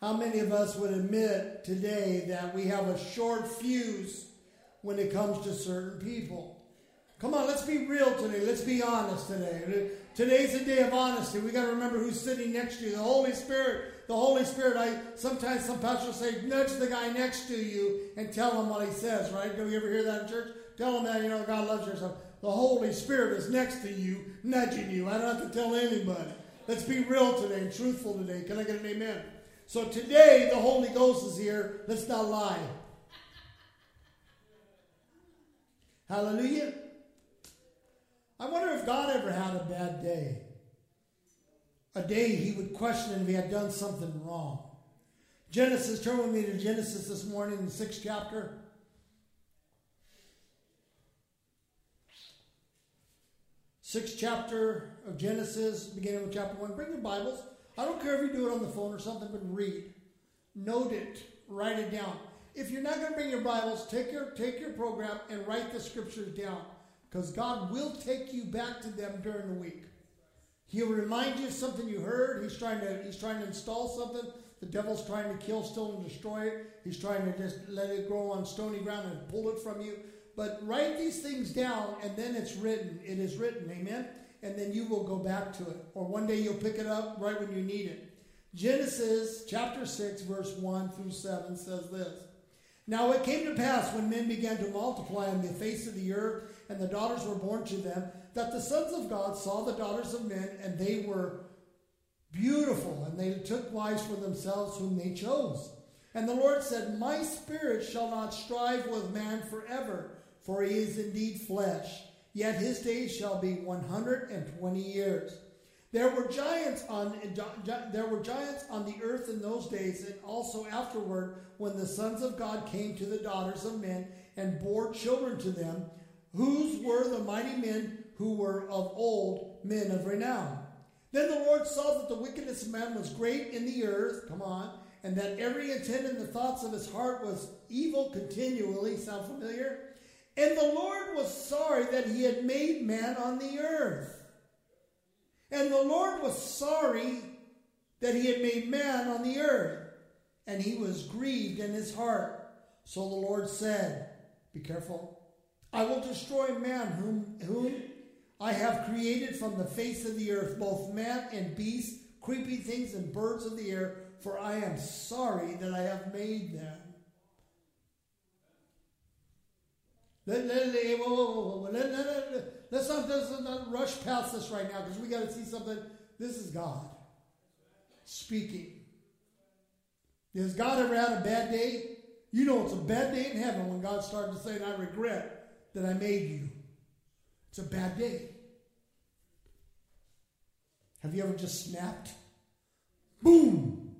How many of us would admit today that we have a short fuse when it comes to certain people? Come on, let's be real today. Let's be honest today. Today's a day of honesty. We got to remember who's sitting next to you. The Holy Spirit. The Holy Spirit. Sometimes some pastors say, nudge the guy next to you and tell him what he says, right? Do you ever hear that in church? Tell him that, God loves you. So the Holy Spirit is next to you, nudging you. I don't have to tell anybody. Let's be real today and truthful today. Can I get an amen? So today, the Holy Ghost is here. Let's not lie. Hallelujah. I wonder if God ever had a bad day. A day he would question if he had done something wrong. Genesis, turn with me to Genesis this morning in the 6th chapter. 6th chapter of Genesis, beginning with chapter 1. Bring your Bibles. I don't care if you do it on the phone or something, but read. Note it. Write it down. If you're not going to bring your Bibles, take your program and write the scriptures down. Because God will take you back to them during the week. He'll remind you of something you heard. He's trying to install something. The devil's trying to kill, steal, and destroy it. He's trying to just let it grow on stony ground and pull it from you. But write these things down, and then it's written. It is written, amen? And then you will go back to it. Or one day you'll pick it up right when you need it. Genesis chapter 6, verse 1 through 7 says this. Now it came to pass when men began to multiply on the face of the earth, and the daughters were born to them, that the sons of God saw the daughters of men, and they were beautiful, and they took wives for themselves whom they chose. And the Lord said, My spirit shall not strive with man forever, for he is indeed flesh. Yet his days shall be 120 years. There were giants on the earth in those days, and also afterward, when the sons of God came to the daughters of men and bore children to them, whose were the mighty men who were of old, men of renown. Then the Lord saw that the wickedness of man was great in the earth, and that every intent in the thoughts of his heart was evil continually. Sound familiar? And the Lord was sorry that he had made man on the earth. And the Lord was sorry that he had made man on the earth. And he was grieved in his heart. So the Lord said, be careful. I will destroy man whom I have created from the face of the earth, both man and beast, creeping things and birds of the air, for I am sorry that I have made them. Let's not rush past this right now, because we got to see something. This is God speaking. Has God ever had a bad day? You know it's a bad day in heaven when God started to say, I regret that I made you. It's a bad day. Have you ever just snapped? Boom!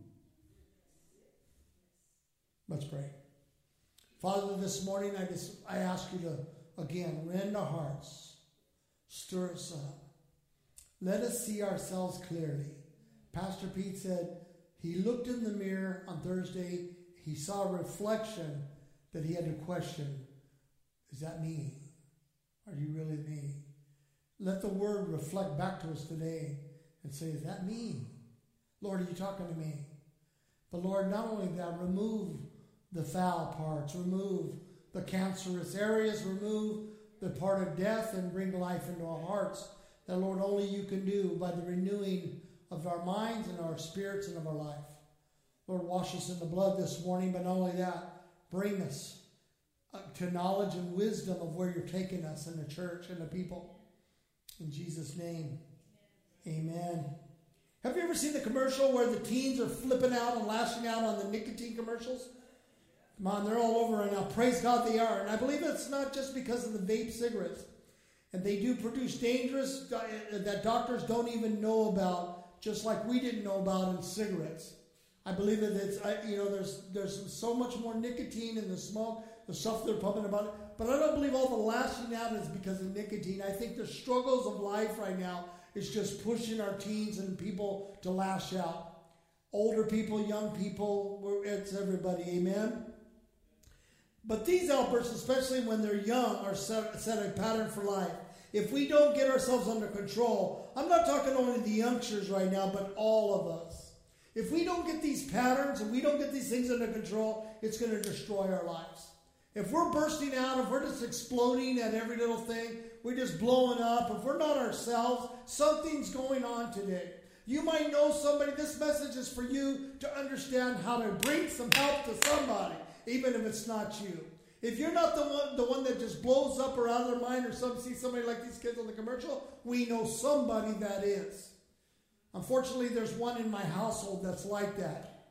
Let's pray. Father, this morning I ask you to, again, rend our hearts. Stir us up. Let us see ourselves clearly. Pastor Pete said he looked in the mirror on Thursday. He saw a reflection that he had to question. Is that me? Are you really me? Let the word reflect back to us today and say, is that me? Lord, are you talking to me? But Lord, not only that, remove the foul parts, remove the cancerous areas, remove the part of death, and bring life into our hearts that, Lord, only you can do by the renewing of our minds and our spirits and of our life. Lord, wash us in the blood this morning, but not only that, bring us to knowledge and wisdom of where you're taking us in the church and the people. In Jesus' name, amen. Have you ever seen the commercial where the teens are flipping out and lashing out on the nicotine commercials? Come on, they're all over right now. Praise God they are. And I believe it's not just because of the vape cigarettes. And they do produce dangerous that doctors don't even know about, just like we didn't know about in cigarettes. I believe that there's so much more nicotine in the smoke, the stuff they're pumping about it. But I don't believe all the lashing out is because of nicotine. I think the struggles of life right now is just pushing our teens and people to lash out. Older people, young people, it's everybody, amen? But these outbursts, especially when they're young, are set a pattern for life. If we don't get ourselves under control, I'm not talking only to the youngsters right now, but all of us. If we don't get these patterns and we don't get these things under control, it's going to destroy our lives. If we're bursting out, if we're just exploding at every little thing, we're just blowing up, if we're not ourselves, something's going on today. You might know somebody. This message is for you to understand how to bring some help to somebody, even if it's not you. If you're not the one that just blows up or out of their mind, or see somebody like these kids on the commercial, we know somebody that is. Unfortunately, there's one in my household that's like that.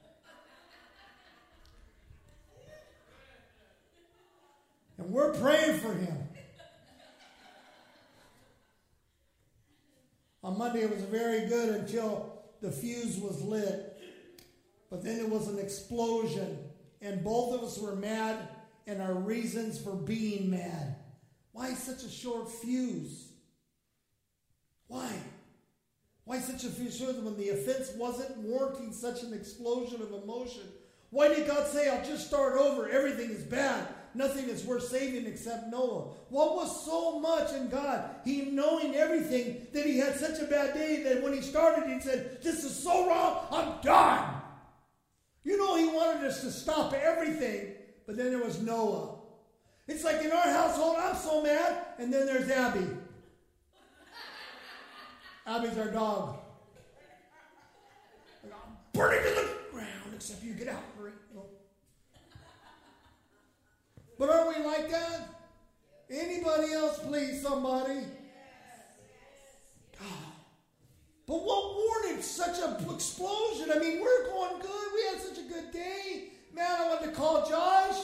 And we're praying for him. On Monday, it was very good until the fuse was lit. But then it was an explosion. And both of us were mad, and our reasons for being mad. Why such a short fuse? Why? Why such a fuse when the offense wasn't warranting such an explosion of emotion? Why did God say, I'll just start over, everything is bad, nothing is worth saving except Noah? What was so much in God, he knowing everything, that he had such a bad day that when he started, he said, this is so wrong, I'm done. You know, he wanted us to stop everything, but then there was Noah. It's like in our household, I'm so mad, and then there's Abby. Abby's our dog. And I'm burning to the ground, except you get out. Right? No. But aren't we like that? Anybody else, please, somebody? God. But what warranted such an explosion? I mean, we're going good. We had such a good day. Man, I wanted to call Josh.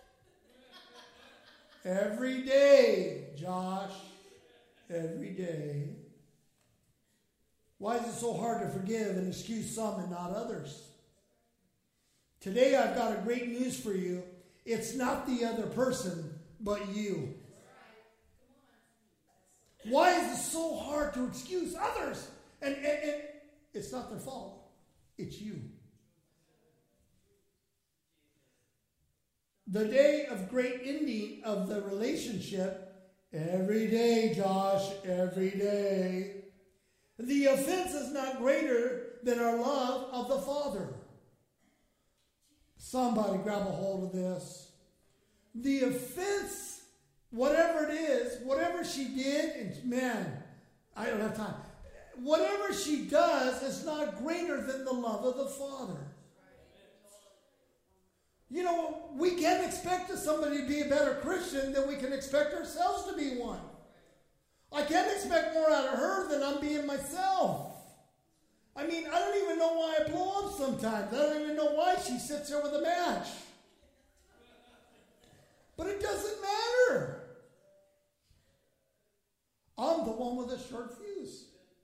Every day, Josh. Every day. Why is it so hard to forgive and excuse some and not others? Today I've got a great news for you. It's not the other person, but you. Why is it so hard to excuse others? And it's not their fault. It's you. The day of great ending of the relationship, every day, Josh, every day. The offense is not greater than our love of the Father. Somebody grab a hold of this. The offense, whatever it is, whatever she did, and man, I don't have time. Whatever she does is not greater than the love of the Father. You know, we can't expect somebody to be a better Christian than we can expect ourselves to be one. I can't expect more out of her than I'm being myself. I mean, I don't even know why I blow up sometimes. I don't even know why she sits there with a match. But it doesn't matter. I'm the one with a short fuse.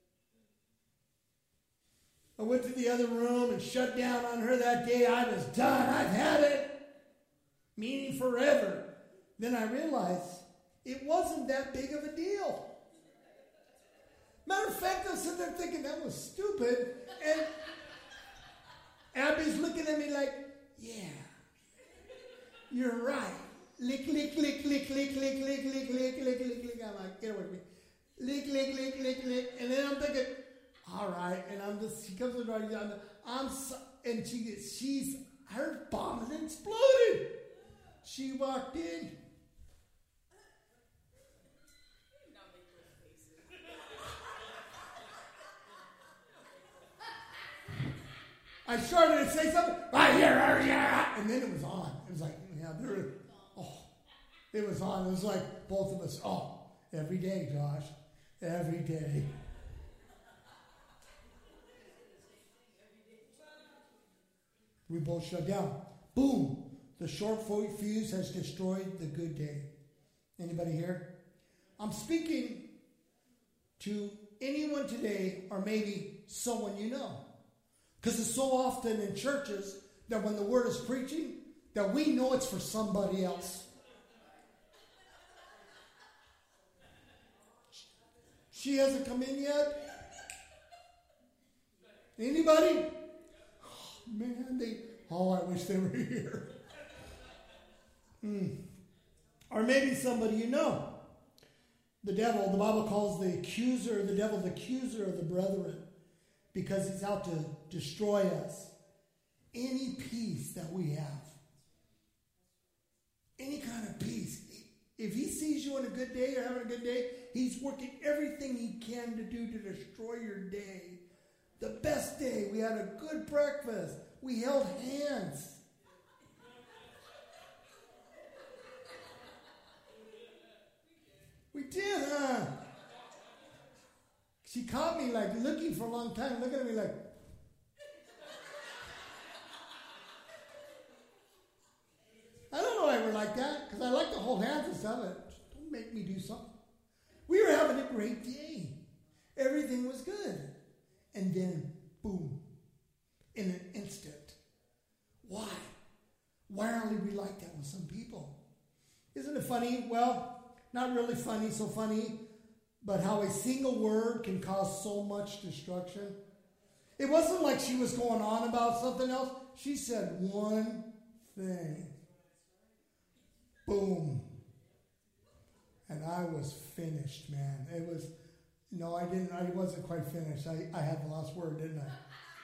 I went to the other room and shut down on her that day. I was done. I've had it. Meaning forever. Then I realized it wasn't that big of a deal. Matter of fact, I was sitting there thinking that was stupid. And Abby's looking at me like, yeah, you're right. Lick, lick, lick, lick, lick, lick, lick, lick, lick, lick, lick, lick. I'm like, get away from me. Lick, lick, lick, lick, lick. And then I'm thinking, all right. And she comes to the door, and her bomb has exploded. She walked in. I started to say something, right here, and then it was on. It was like, it was on. It was like both of us, every day, Josh, every day. We both shut down. Boom. The short fuse has destroyed the good day. Anybody here? I'm speaking to anyone today, or maybe someone you know. Because it's so often in churches that when the word is preaching, that we know it's for somebody else. She hasn't come in yet? Anybody? Oh, man, I wish they were here. Or maybe somebody you know. The devil, the Bible calls the devil the accuser of the brethren. because he's out to destroy us. Any peace that we have, any kind of peace, if he sees you on a good day or having a good day, he's working everything he can to do to destroy your day. The best day, we had a good breakfast, we held hands. We did, huh? She caught me like looking for a long time, looking at me like, I don't know why we're like that, because I like to hold hands and stuff. Don't make me do something. We were having a great day. Everything was good. And then, boom, in an instant. Why? Why aren't we like that with some people? Isn't it funny? Well, not really funny, so funny, but how a single word can cause so much destruction. It wasn't like she was going on about something else. She said one thing. Boom. And I was finished, man. It was, no, I didn't. I wasn't quite finished. I had the last word, didn't I?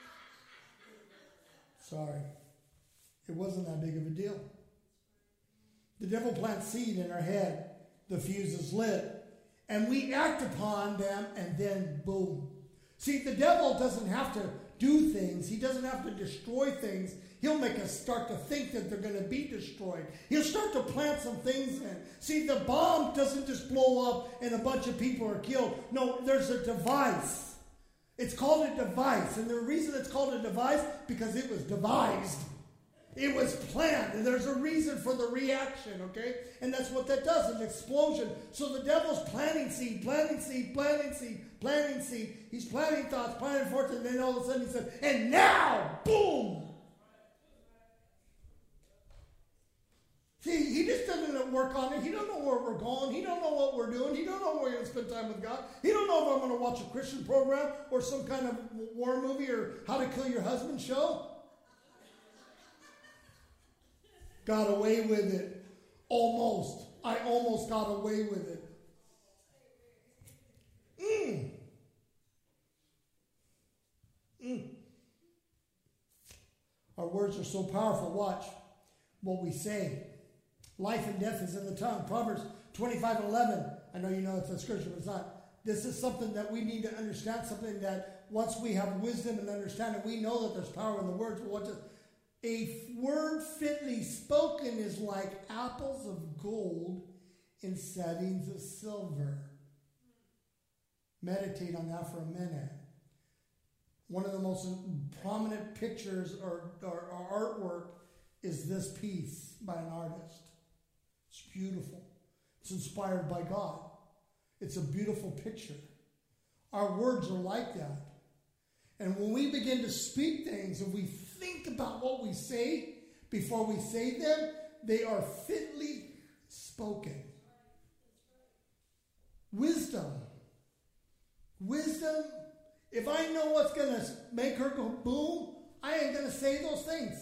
Sorry. It wasn't that big of a deal. The devil plants seed in our head. The fuse is lit. And we act upon them, and then boom. See, the devil doesn't have to do things. He doesn't have to destroy things. He'll make us start to think that they're going to be destroyed. He'll start to plant some things in. See, the bomb doesn't just blow up and a bunch of people are killed. No, there's a device. It's called a device. And the reason it's called a device, because it was devised. It was planned, and there's a reason for the reaction, okay? And that's what that does, an explosion. So the devil's planting seed, planting seed, planting seed, planting seed. He's planting thoughts, planting forth, and then all of a sudden he said, and now, boom! See, he just doesn't work on it. He don't know where we're going. He don't know what we're doing. He don't know where we're going to spend time with God. He don't know if I'm going to watch a Christian program or some kind of war movie or How to Kill Your Husband show. Got away with it. Almost. I almost got away with it. Our words are so powerful. Watch what we say. Life and death is in the tongue. Proverbs 25:11. I know you know it's a scripture, but it's not. This is something that we need to understand, something that once we have wisdom and understanding, we know that there's power in the words. But a word fitly spoken is like apples of gold in settings of silver. Meditate on that for a minute. One of the most prominent pictures or artwork is this piece by an artist. It's beautiful. It's inspired by God. It's a beautiful picture. Our words are like that. And when we begin to speak things and we think about what we say before we say them, they are fitly spoken. Wisdom. Wisdom. If I know what's going to make her go boom, I ain't going to say those things.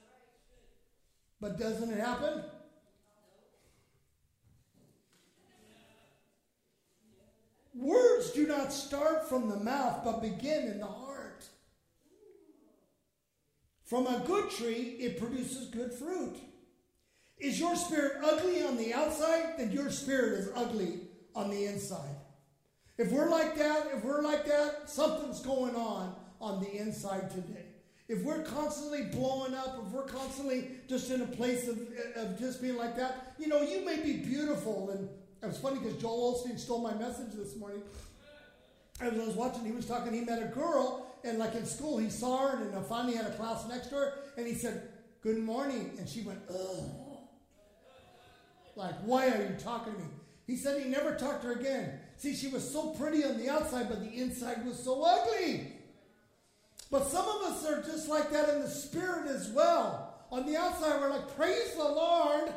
But doesn't it happen? Words do not start from the mouth, but begin in the heart. From a good tree, it produces good fruit. Is your spirit ugly on the outside? Then your spirit is ugly on the inside. If we're like that, something's going on the inside today. If we're constantly blowing up, if we're constantly just in a place of just being like that, you know, you may be beautiful. And it was funny because Joel Osteen stole my message this morning. As I was watching, he was talking, he met a girl, and like in school, he saw her, and finally had a class next to her, and he said, "Good morning." And she went, "Ugh." Like, "Why are you talking to me?" He said he never talked to her again. See, she was so pretty on the outside, but the inside was so ugly. But some of us are just like that in the spirit as well. On the outside, we're like, "Praise the Lord."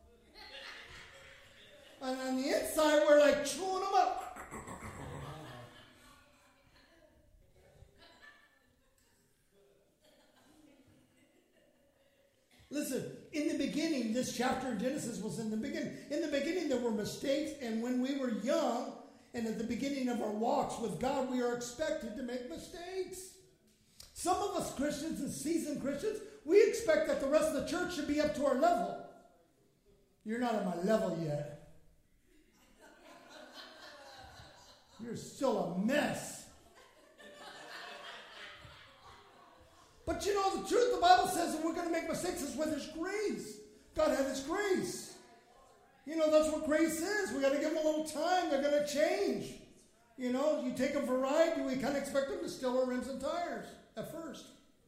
And on the inside, we're like chewing them up. Listen, in the beginning, this chapter in Genesis was in the beginning. In the beginning, there were mistakes, and when we were young, and at the beginning of our walks with God, we are expected to make mistakes. Some of us Christians and seasoned Christians, we expect that the rest of the church should be up to our level. You're not at my level yet. You're still a mess. But you know the truth, the Bible says that we're going to make mistakes is with His grace. God had His grace. You know, that's what grace is. We got to give them a little time. They're going to change. You know, you take them for a ride, we kind of expect them to steal our rims and tires at first.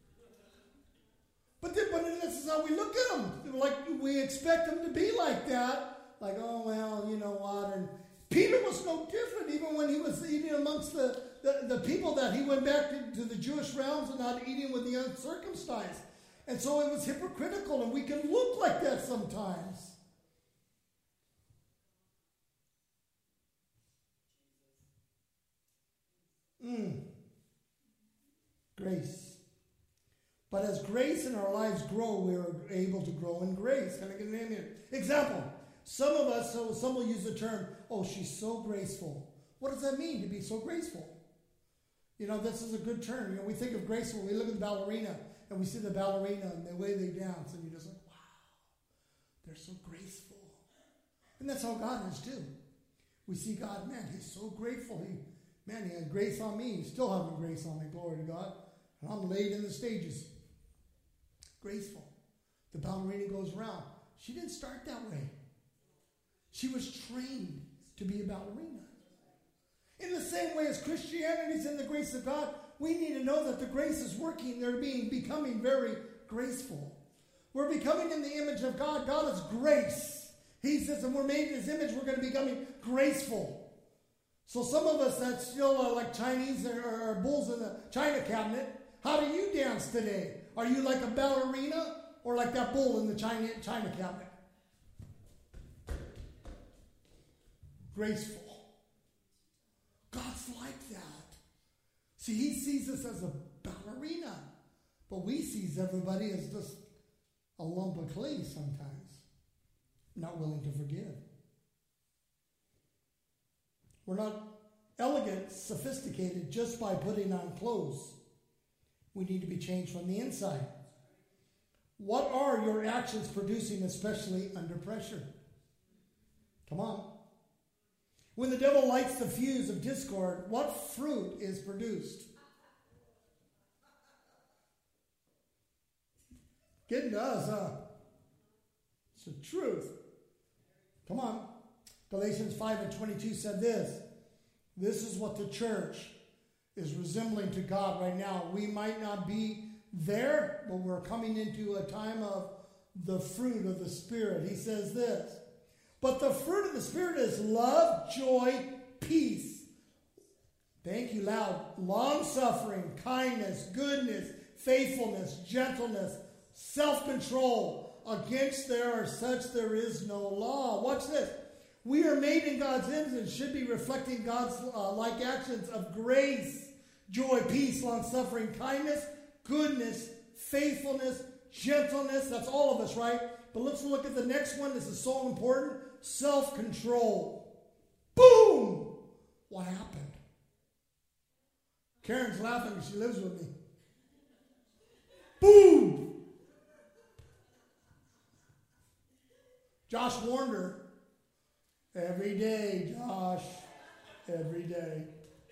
But this is how we look at them. Like, we expect them to be like that. Like, oh, well, you know what? And Peter was no different. Even when he was eating amongst the people, that he went back to the Jewish realms and not eating with the uncircumcised. And so it was hypocritical, and we can look like that sometimes. Grace. But as grace in our lives grow, we are able to grow in grace. Can I get an amen? Example. Some of us, some will use the term, oh, she's so graceful. What does that mean, to be so graceful? You know, this is a good term. You know, we think of graceful, we look at the ballerina, and we see the ballerina and the way they dance, and you're just like, wow, they're so graceful. And that's how God is too. We see God, man, He's so grateful. He had grace on me. He's still having grace on me, glory to God. And I'm laid in the stages. Graceful. The ballerina goes around. She didn't start that way. She was trained to be a ballerina. In the same way as Christianity is in the grace of God, we need to know that the grace is working. They're becoming very graceful. We're becoming in the image of God. God is grace. He says, and we're made in His image, we're going to be becoming graceful. So some of us that still are like Chinese or bulls in the China cabinet, how do you dance today? Are you like a ballerina or like that bull in the China cabinet? Graceful. God's like that. See, He sees us as a ballerina, but we sees everybody as just a lump of clay sometimes, not willing to forgive. We're not elegant, sophisticated just by putting on clothes. We need to be changed from the inside. What are your actions producing, especially under pressure? Come on. When the devil lights the fuse of discord, what fruit is produced? Getting to us, huh? It's the truth. Come on. Galatians 5:22 said this. This is what the church is resembling to God right now. We might not be there, but we're coming into a time of the fruit of the Spirit. He says this. But the fruit of the Spirit is love, joy, peace. Thank you loud. Long-suffering, kindness, goodness, faithfulness, gentleness, self-control. Against there is no law. Watch this. We are made in God's image and should be reflecting God's like actions of grace, joy, peace, long-suffering, kindness, goodness, faithfulness, gentleness. That's all of us, right? But let's look at the next one. This is so important. Self-control. Boom! What happened? Karen's laughing because she lives with me. Boom! Josh warned her. Every day, Josh. Every day.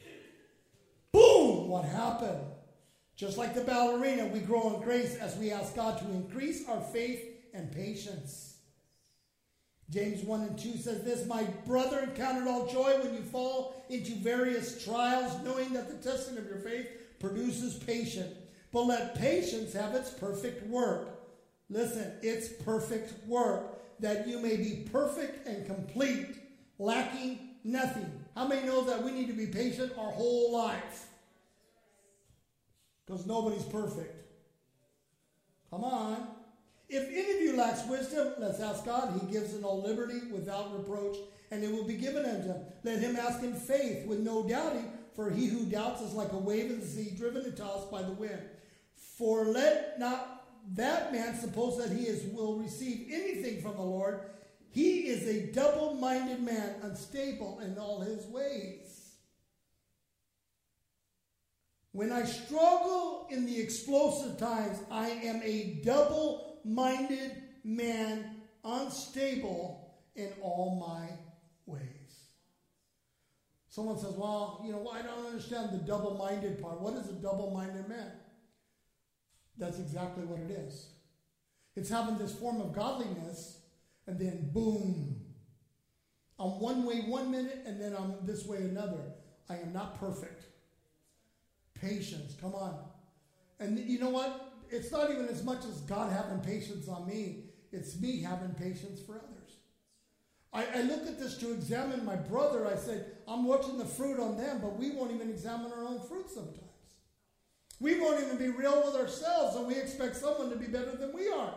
Boom! What happened? Just like the ballerina, we grow in grace as we ask God to increase our faith and patience. James 1:2 says this, my brethren, count it all joy when you fall into various trials, knowing that the testing of your faith produces patience. But let patience have its perfect work. Listen, its perfect work, that you may be perfect and complete, lacking nothing. How many know that we need to be patient our whole life? Because nobody's perfect. Come on. If any of you lacks wisdom, let's ask God. He gives in all liberty without reproach, and it will be given unto him. Let him ask in faith with no doubting, for he who doubts is like a wave of the sea driven and tossed by the wind. For let not that man suppose that he will receive anything from the Lord. He is a double-minded man, unstable in all his ways. When I struggle in the explosive times, I am a double-minded man, unstable in all my ways. Someone says, well, I don't understand the double-minded part. What is a double-minded man? That's exactly what it is. It's having this form of godliness, and then boom. I'm one way 1 minute, and then I'm this way another. I am not perfect. Patience, come on. And you know what? It's not even as much as God having patience on me. It's me having patience for others. I look at this to examine my brother. I said, I'm watching the fruit on them, but we won't even examine our own fruit sometimes. We won't even be real with ourselves, and we expect someone to be better than we are.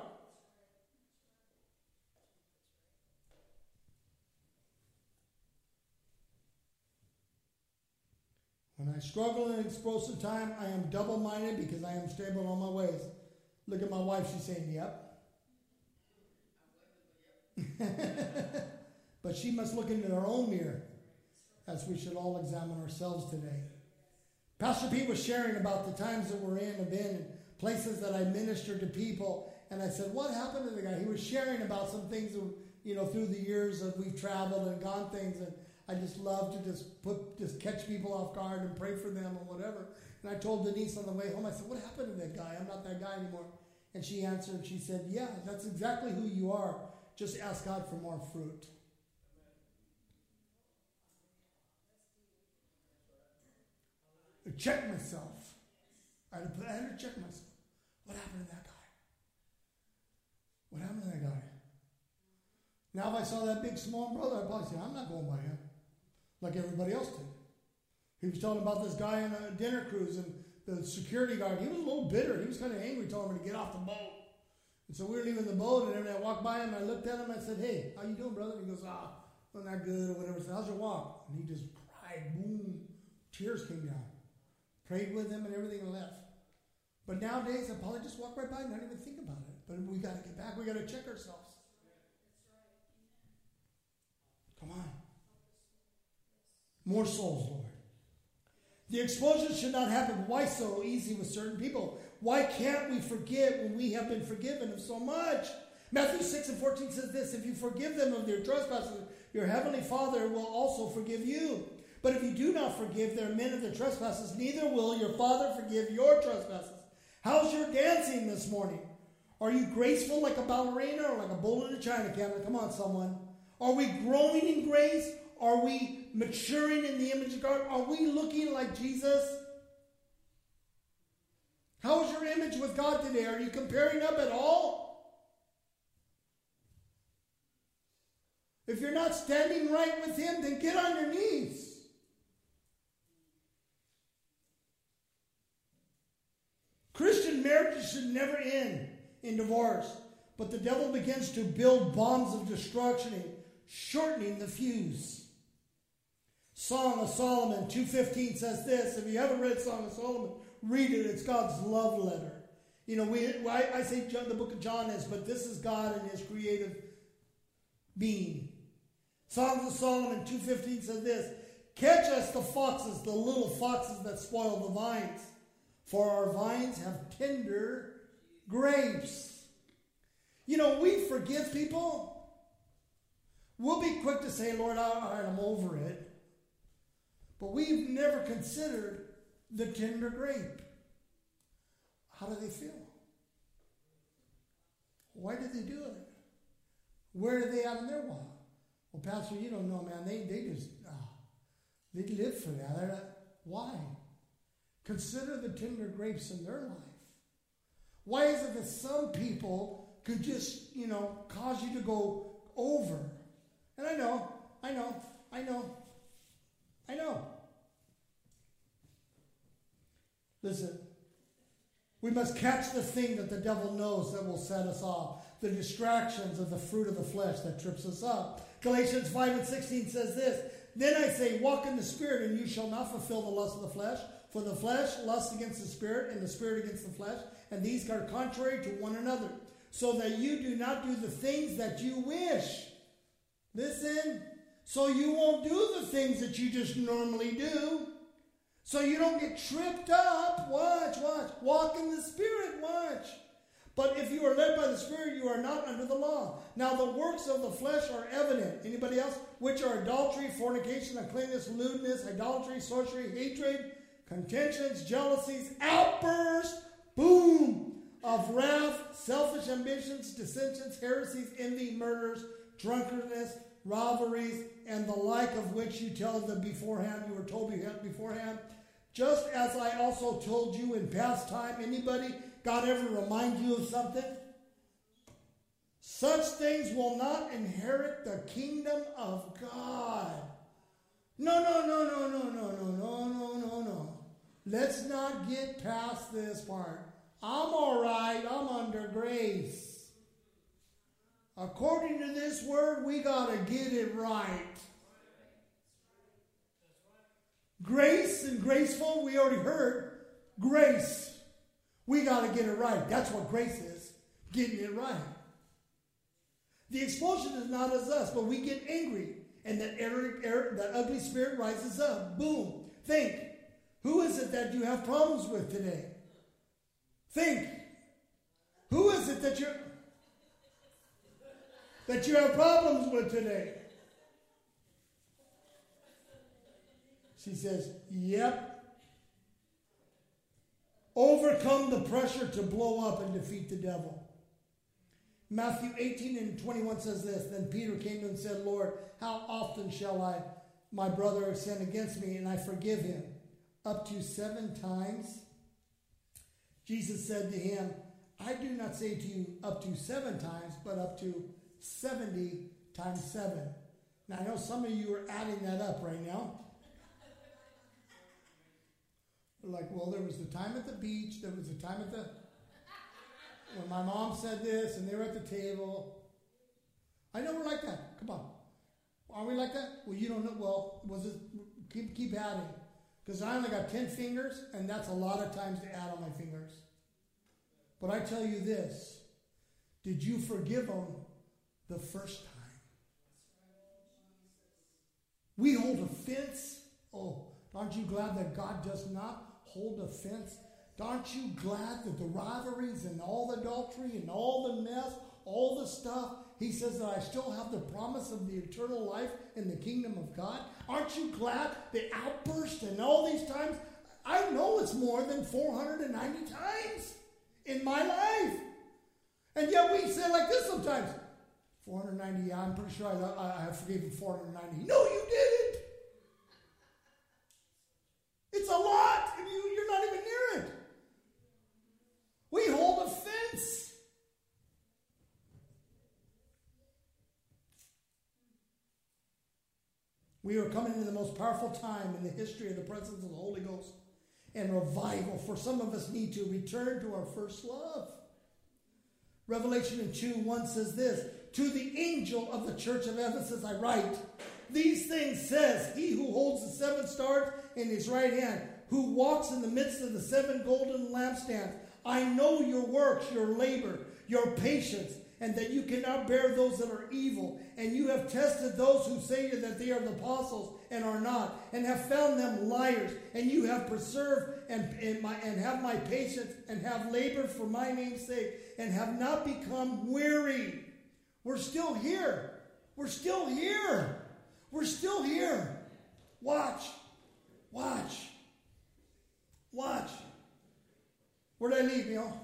When I struggle in explosive time, I am double-minded because I am stable in all my ways. Look at my wife. She's saying, yep. But she must look into her own mirror, as we should all examine ourselves today. Pastor Pete was sharing about the times that we're in, have been in places that I ministered to people, and I said, what happened to the guy? He was sharing about some things, through the years that we've traveled and gone things, and I just love to just catch people off guard and pray for them or whatever. And I told Denise on the way home, I said, what happened to that guy? I'm not that guy anymore. And she answered, she said, yeah, that's exactly who you are. Just ask God for more fruit. Check myself. I had to check myself. What happened to that guy? What happened to that guy? Now if I saw that big small brother, I'd probably say, I'm not going by him. Like everybody else did. He was telling about this guy on a dinner cruise, and the security guard, he was a little bitter. He was kind of angry, telling him to get off the boat. And so we were leaving the boat, and then I walked by him, and I looked at him, and I said, hey, how you doing, brother? And he goes, not that good, or whatever. I said, how's your walk? And he just cried, boom, tears came down. Prayed with him and everything and left. But nowadays, I probably just walk right by and not even think about it. But we got to get back. We got to check ourselves. Come on. More souls, Lord. The explosion should not happen. Why so easy with certain people? Why can't we forget when we have been forgiven of so much? Matthew 6:14 says this, if you forgive them of their trespasses, your heavenly Father will also forgive you. But if you do not forgive their men of their trespasses, neither will your Father forgive your trespasses. How's your dancing this morning? Are you graceful like a ballerina or like a bull in a china cabinet? Come on, someone. Are we growing in grace? Are we maturing in the image of God? Are we looking like Jesus? How is your image with God today? Are you comparing up at all? If you're not standing right with Him, then get on your knees. Christian marriages should never end in divorce, but the devil begins to build bombs of destruction, shortening the fuse. Song of Solomon 2:15 says this. If you haven't read Song of Solomon, read it. It's God's love letter. I say the book of John is, but this is God and His creative being. Song of Solomon 2:15 says this. Catch us the foxes, the little foxes that spoil the vines. For our vines have tender grapes. We forgive people. We'll be quick to say, Lord, all right, I'm over it. But we've never considered the tender grape. How do they feel? Why did they do it? Where are they at in their walk? Well, Pastor, you don't know, man. They just, they live for that. Why? Consider the tender grapes in their life. Why is it that some people could just, cause you to go over? And I know. Listen, we must catch the thing that the devil knows that will set us off. The distractions of the fruit of the flesh that trips us up. Galatians 5:16 says this. Then I say, walk in the Spirit, and you shall not fulfill the lust of the flesh. For the flesh lusts against the Spirit, and the Spirit against the flesh, and these are contrary to one another, so that you do not do the things that you wish. Listen, so you won't do the things that you just normally do. So you don't get tripped up. Watch. Walk in the Spirit. Watch. But if you are led by the Spirit, you are not under the law. Now the works of the flesh are evident. Anybody else? Which are adultery, fornication, uncleanness, lewdness, idolatry, sorcery, hatred, contentions, jealousies, outbursts, boom, of wrath, selfish ambitions, dissensions, heresies, envy, murders, drunkenness, rivalries, and the like, of which you tell them beforehand. You were told beforehand. Just as I also told you in past time. Anybody? God ever remind you of something? Such things will not inherit the kingdom of God. No. Let's not get past this part. I'm all right. I'm under grace. According to this word, we got to get it right. Grace and graceful, we already heard. Grace. We got to get it right. That's what grace is. Getting it right. The expulsion is not as us, but we get angry. And that ugly spirit rises up. Boom. Think. Who is it that you have problems with today? Think. Who is it that you have problems with today? She says, yep. Overcome the pressure to blow up and defeat the devil. Matthew 18:21 says this. Then Peter came to him and said, Lord, how often shall my brother sin against me and I forgive him? Up to 7 times? Jesus said to him, I do not say to you up to 7 times, but up to 70 times 7. Now I know some of you are adding that up right now. Like, well, there was the time at the beach, there was the time when my mom said this, and they were at the table. I know we're like that. Come on. Are we like that? Well, you don't know. Well, was it? Keep adding. Because I only got 10 fingers, and that's a lot of times to add on my fingers. But I tell you this. Did you forgive them the first time? We hold offense. Oh, aren't you glad that God does not hold offense? Aren't you glad that the rivalries and all the adultery and all the mess, all the stuff, he says that I still have the promise of the eternal life in the kingdom of God? Aren't you glad the outburst and all these times? I know it's more than 490 times in my life. And yet we say like this sometimes. 490, yeah, I'm pretty sure I have forgiven 490. No, you didn't. It's a lot, and you're not even near it. We hold offense. We are coming into the most powerful time in the history of the presence of the Holy Ghost and revival. For some of us need to return to our first love. Revelation 2:1 says this, to the angel of the church of Ephesus I write, these things says he who holds the 7 stars in his right hand, who walks in the midst of the 7 golden lampstands. I know your works, your labor, your patience, and that you cannot bear those that are evil. And you have tested those who say that they are the apostles and are not, and have found them liars. And you have preserved and have my patience, and have labored for my name's sake, and have not become weary. We're still here. We're still here. We're still here. Watch. Watch. Watch. Where did I leave, Neil?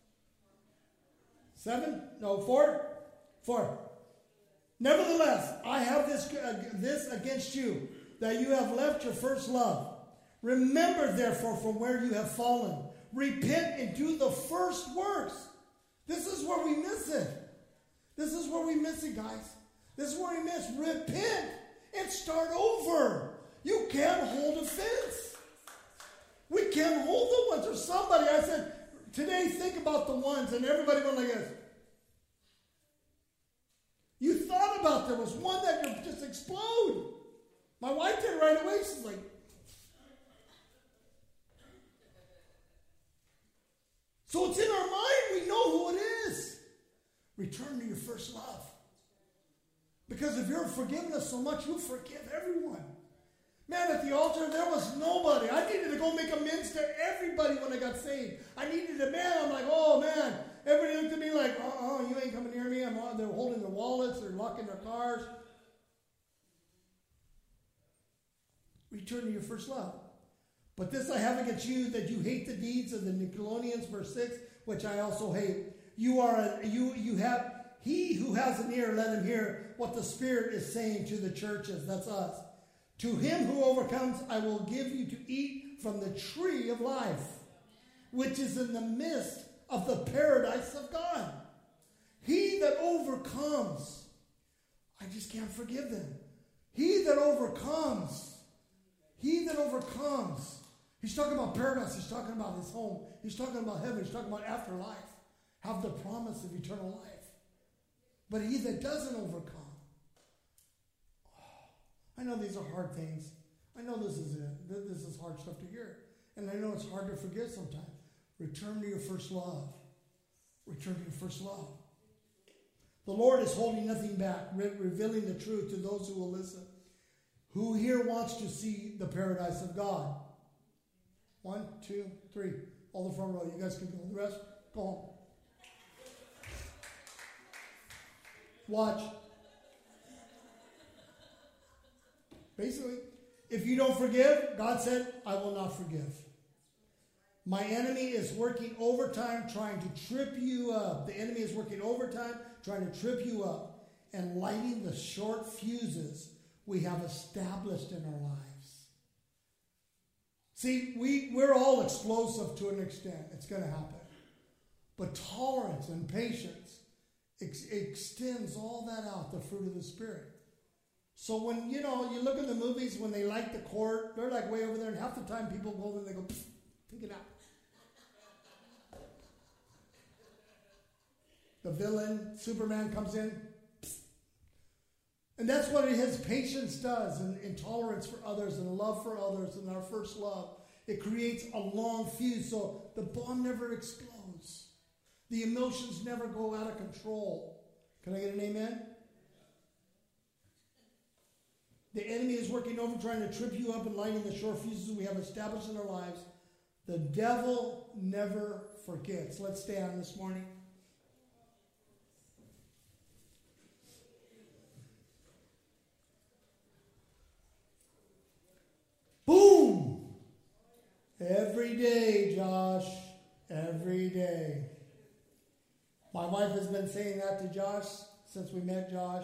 7? No, 4? 4. Nevertheless, I have this against you, that you have left your first love. Remember, therefore, from where you have fallen. Repent and do the first works. This is where we miss it. This is where we miss it, guys. This is where we miss. Repent and start over. You can't hold offense. We can't hold the ones. There's somebody, I said, today think about the ones, and everybody went like this. You thought about there was one that could just explode. My wife did it right away. She's like, so it's in our mind. We know who it is. Return to your first love. Because if you're forgiven us so much, you'll forgive everyone. Man, at the altar, there was nobody. I needed to go make amends to everybody when I got saved. I needed to, man, I'm like, oh, man. Everybody looked at me like, you ain't coming near me. They're holding their wallets. They're locking their cars. Return to your first love. But this I have against you, that you hate the deeds of the Nicolaitans, verse 6, which I also hate. He who has an ear, let him hear what the Spirit is saying to the churches. That's us. To him who overcomes, I will give you to eat from the tree of life, which is in the midst of the paradise of God. He that overcomes, I just can't forgive them. He that overcomes. He's talking about paradise. He's talking about his home. He's talking about heaven. He's talking about afterlife. Have the promise of eternal life. But he that doesn't overcome. I know these are hard things. I know this is it. This is hard stuff to hear. And I know it's hard to forget sometimes. Return to your first love. Return to your first love. The Lord is holding nothing back, revealing the truth to those who will listen. Who here wants to see the paradise of God? 1, 2, 3. All the front row. You guys can go. The rest, go home. Watch. Basically, if you don't forgive, God said, I will not forgive. My enemy is working overtime trying to trip you up. The enemy is working overtime trying to trip you up and lighting the short fuses we have established in our lives. See, we're all explosive to an extent. It's going to happen. But tolerance and patience extends all that out, the fruit of the Spirit. So when, you look at the movies, when they light the cord, they're like way over there, and half the time people go over and they go, take it out. The villain, Superman, comes in. And that's what his patience does, and intolerance for others, and love for others, and our first love. It creates a long fuse, so the bomb never explodes. The emotions never go out of control. Can I get an amen? The enemy is working over trying to trip you up and lighting the short fuses we have established in our lives. The devil never forgets. Let's stand this morning. Boom! Every day, Josh. Every day. My wife has been saying that to Josh since we met Josh.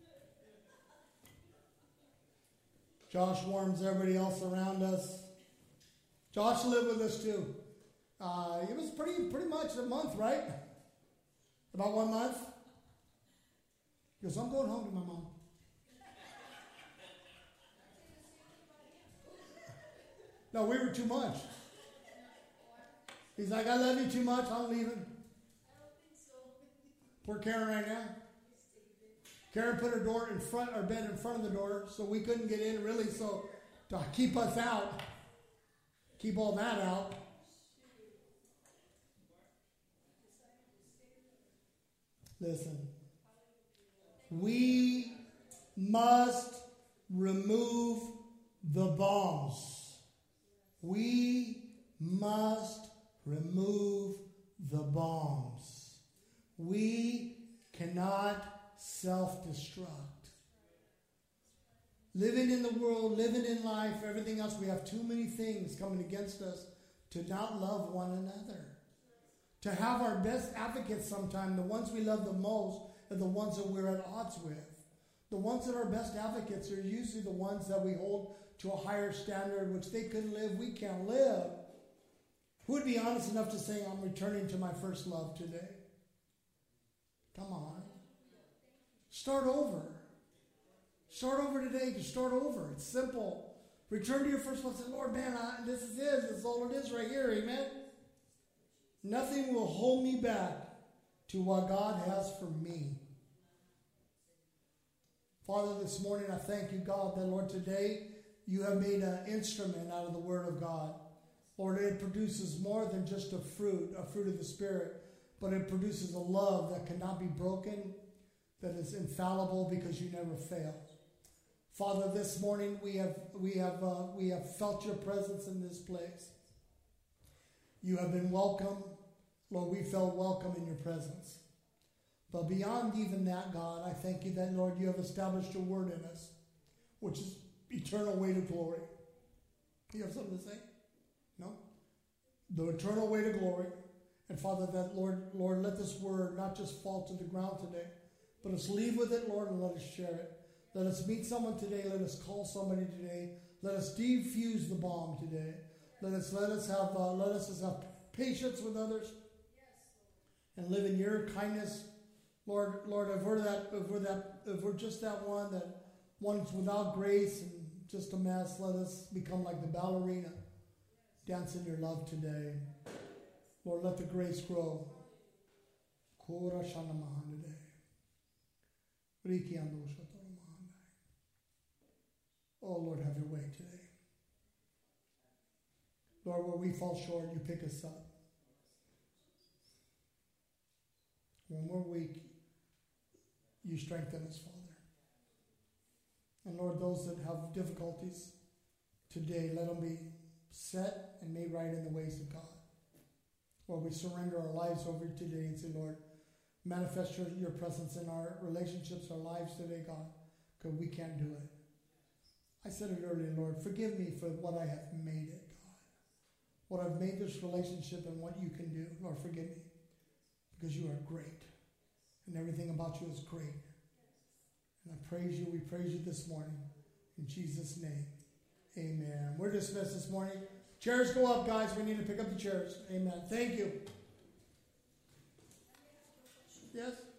Josh warms everybody else around us. Josh lived with us too. It was pretty much a month, right? About 1 month. He goes, I'm going home to my mom. No, we were too much. He's like, I love you too much. I'm leaving. Poor Karen right now. Karen put her bed in front of the door, so we couldn't get in really, so to keep us out, keep all that out. Listen, we must remove the bombs. We must remove the bombs. We cannot self-destruct. Living in the world, living in life, everything else, we have too many things coming against us to not love one another. To have our best advocates sometimes, the ones we love the most, are the ones that we're at odds with. The ones that are best advocates are usually the ones that we hold to a higher standard, which they couldn't live, we can't live. Who would be honest enough to say, I'm returning to my first love today? Come on. Start over. Start over today. Just start over. It's simple. Return to your first love. Say, Lord, man, this is it. This is all it is right here. Amen? Nothing will hold me back to what God has for me. Father, this morning I thank you, God, that, Lord, today you have made an instrument out of the Word of God. Lord, it produces more than just a fruit of the Spirit, but it produces a love that cannot be broken, that is infallible because you never fail. Father, this morning we have felt your presence in this place. You have been welcome. Lord, we felt welcome in your presence. But beyond even that, God, I thank you that, Lord, you have established your word in us, which is eternal way to glory. You have something to say? No? The eternal way to glory. And Father, that, Lord, let this word not just fall to the ground today, but let's leave with it, Lord, and let us share it. Let us meet someone today. Let us call somebody today. Let us defuse the bomb today. Let us have patience with others and live in your kindness. Lord, if we're just that one that one's without grace and just a mess, let us become like the ballerina. Dance in your love today. Lord, let the grace grow. Oh, Lord, have your way today. Lord, where we fall short, you pick us up. When we're weak, you strengthen us, Father. And Lord, those that have difficulties today, let them be set and made right in the ways of God. Lord, we surrender our lives over today and say, Lord, manifest your presence in our relationships, our lives today, God, because we can't do it. I said it earlier, Lord, forgive me for what I have made it, God. What I've made this relationship and what you can do. Lord, forgive me, because you are great, and everything about you is great. And I praise you. We praise you this morning. In Jesus' name, amen. We're dismissed this morning. Chairs go up, guys. We need to pick up the chairs. Amen. Thank you. Yes?